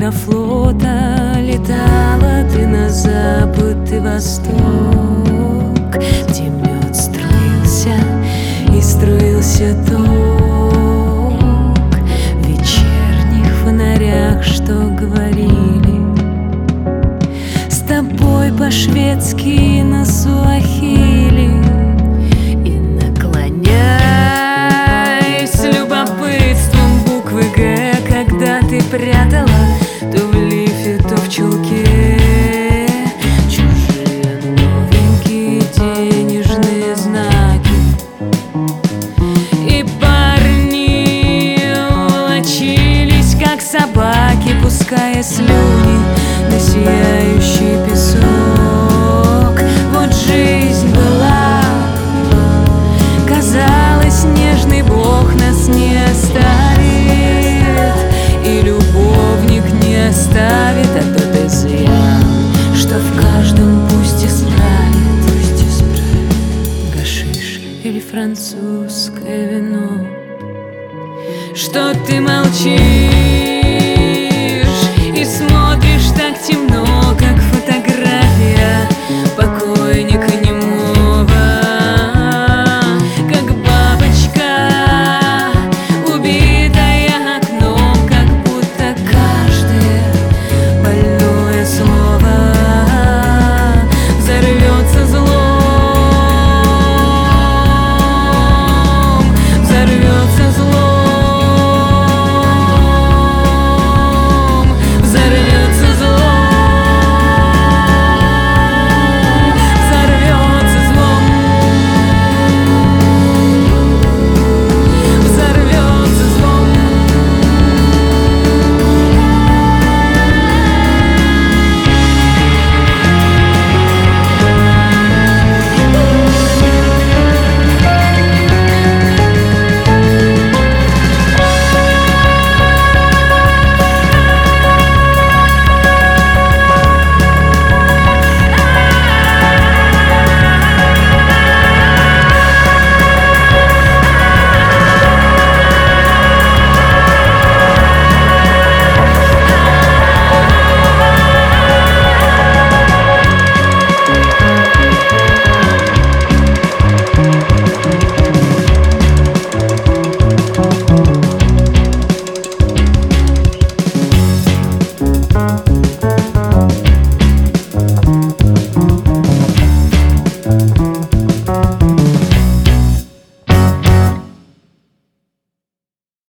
аэрофлота летала ты на запад и восток, где мед струился и струился ток. В вечерних фонарях что говорили с тобой по-шведски на суахили. И наклоняясь с любопытством буквы «Г», когда ты прятала то в лифе, то в чулке чужие новенькие денежные знаки. И парни волочились, как собаки, пуская слюни на сияющий песок. Вот жизнь была, казалось, нежный Бог нас не оставит, и любовник не оставит, а тот изъян, что в каждом пусть исправит гашиш или французское вино. Что ты молчишь?